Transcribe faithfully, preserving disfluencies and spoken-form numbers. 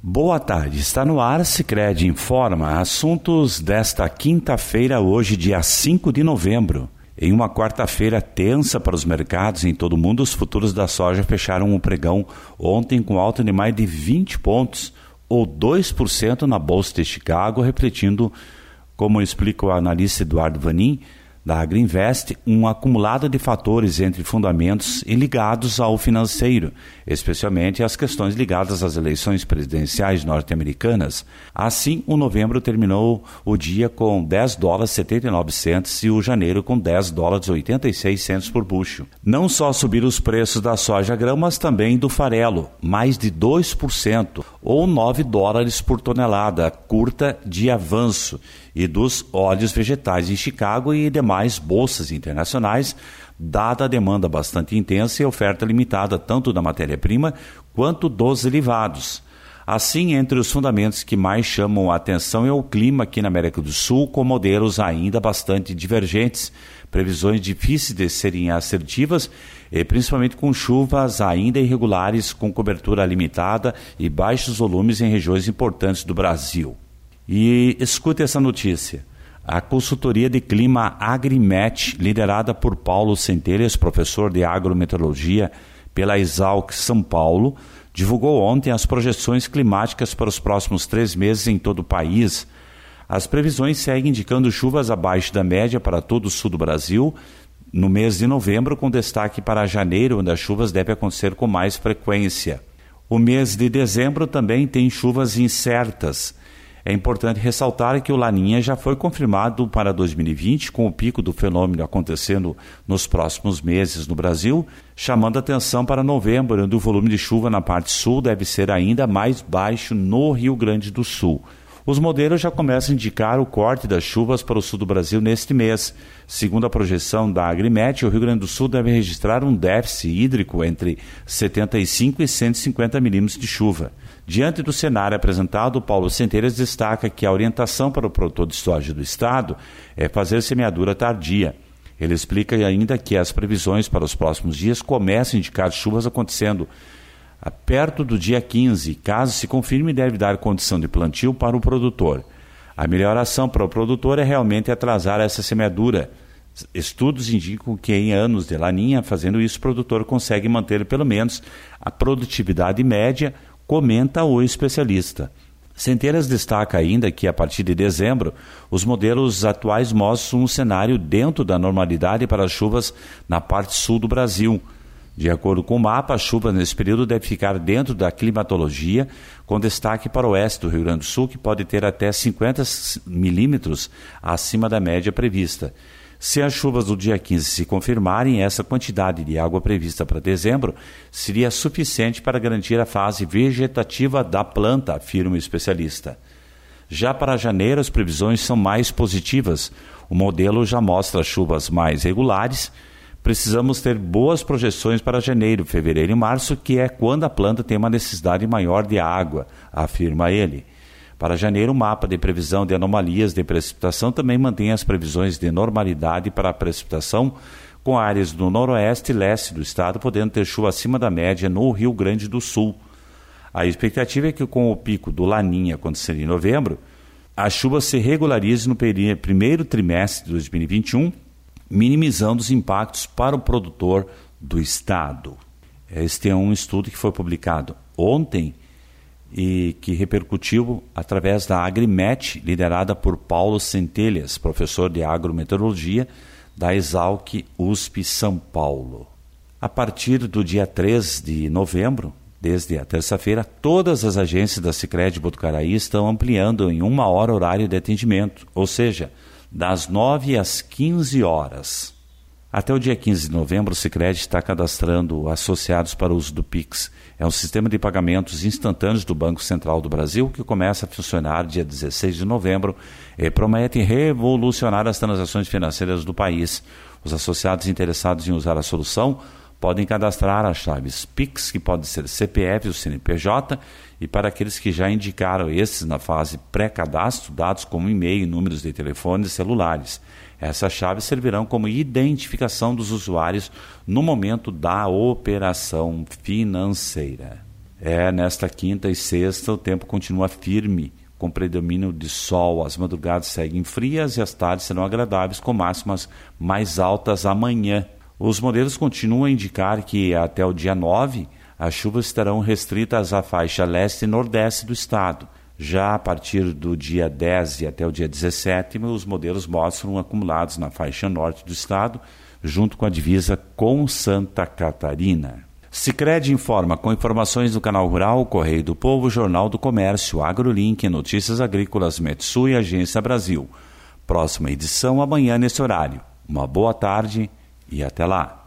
Boa tarde, está no ar Sicredi Informa, assuntos desta quinta-feira, hoje dia cinco de novembro. Em uma quarta-feira tensa para os mercados em todo o mundo, os futuros da soja fecharam o pregão ontem com alta de mais de vinte pontos, ou dois por cento na Bolsa de Chicago, refletindo, como explica o analista Eduardo Vanin, da Agriinvest, um acumulado de fatores entre fundamentos e ligados ao financeiro, especialmente as questões ligadas às eleições presidenciais norte-americanas. Assim, o novembro terminou o dia com dez dólares e setenta e nove centavos e o janeiro com dez dólares e oitenta e seis centavos por bushel. Não só subiram os preços da soja grão, mas também do farelo, mais de dois por cento, ou nove dólares por tonelada, curta de avanço, e dos óleos vegetais em Chicago e demais bolsas internacionais, dada a demanda bastante intensa e oferta limitada tanto da matéria-prima quanto dos derivados. Assim, entre os fundamentos que mais chamam a atenção é o clima aqui na América do Sul, com modelos ainda bastante divergentes, previsões difíceis de serem assertivas, e principalmente com chuvas ainda irregulares, com cobertura limitada e baixos volumes em regiões importantes do Brasil. E escute essa notícia. A consultoria de clima Agrimet, liderada por Paulo Centelhas, professor de agrometeorologia pela Exalc São Paulo, divulgou ontem as projeções climáticas para os próximos três meses em todo o país. As previsões seguem indicando chuvas abaixo da média para todo o sul do Brasil, no mês de novembro, com destaque para janeiro, onde as chuvas devem acontecer com mais frequência. O mês de dezembro também tem chuvas incertas. É importante ressaltar que o Laninha já foi confirmado para dois mil e vinte, com o pico do fenômeno acontecendo nos próximos meses no Brasil, chamando atenção para novembro, onde o volume de chuva na parte sul deve ser ainda mais baixo no Rio Grande do Sul. Os modelos já começam a indicar o corte das chuvas para o sul do Brasil neste mês. Segundo a projeção da Agrimet, o Rio Grande do Sul deve registrar um déficit hídrico entre setenta e cinco e cento e cinquenta milímetros de chuva. Diante do cenário apresentado, Paulo Centelhas destaca que a orientação para o produtor de soja do estado é fazer semeadura tardia. Ele explica ainda que as previsões para os próximos dias começam a indicar chuvas acontecendo perto do dia quinze. Caso se confirme, deve dar condição de plantio para o produtor. A melhor ação para o produtor é realmente atrasar essa semeadura. Estudos indicam que em anos de laninha, fazendo isso, o produtor consegue manter pelo menos a produtividade média, comenta o especialista. Centelhas destaca ainda que, a partir de dezembro, os modelos atuais mostram um cenário dentro da normalidade para as chuvas na parte sul do Brasil. De acordo com o mapa, a chuva nesse período deve ficar dentro da climatologia, com destaque para o oeste do Rio Grande do Sul, que pode ter até cinquenta milímetros acima da média prevista. Se as chuvas do dia quinze se confirmarem, essa quantidade de água prevista para dezembro seria suficiente para garantir a fase vegetativa da planta, afirma o especialista. Já para janeiro, as previsões são mais positivas. O modelo já mostra chuvas mais regulares. Precisamos ter boas projeções para janeiro, fevereiro e março, que é quando a planta tem uma necessidade maior de água, afirma ele. Para janeiro, o mapa de previsão de anomalias de precipitação também mantém as previsões de normalidade para a precipitação, com áreas do noroeste e leste do estado podendo ter chuva acima da média no Rio Grande do Sul. A expectativa é que, com o pico do Laninha acontecer em novembro, a chuva se regularize no primeiro trimestre de dois mil e vinte e um, minimizando os impactos para o produtor do estado. Este é um estudo que foi publicado ontem e que repercutiu através da Agrimet, liderada por Paulo Centelhas, professor de agrometeorologia da Exalc U S P São Paulo. A partir do dia três de novembro, desde a terça-feira, todas as agências da Sicredi Botucaraí estão ampliando em uma hora o horário de atendimento, ou seja, das nove às quinze horas. Até o dia quinze de novembro, o Sicredi está cadastrando associados para o uso do Pix. É um sistema de pagamentos instantâneos do Banco Central do Brasil que começa a funcionar dia dezesseis de novembro e promete revolucionar as transações financeiras do país. Os associados interessados em usar a solução podem cadastrar as chaves Pix, que pode ser C P F ou C N P J, e para aqueles que já indicaram esses na fase pré-cadastro, dados como e-mail e números de telefones e celulares. Essas chaves servirão como identificação dos usuários no momento da operação financeira. É, nesta quinta e sexta o tempo continua firme, com predomínio de sol. As madrugadas seguem frias e as tardes serão agradáveis, com máximas mais altas amanhã. Os modelos continuam a indicar que até o dia nove as chuvas estarão restritas à faixa leste e nordeste do estado. Já a partir do dia dez e até o dia dezessete, os modelos mostram acumulados na faixa norte do estado, junto com a divisa com Santa Catarina. Sicredi informa, com informações do Canal Rural, Correio do Povo, Jornal do Comércio, AgroLink, Notícias Agrícolas, Metsui e Agência Brasil. Próxima edição amanhã nesse horário. Uma boa tarde e até lá.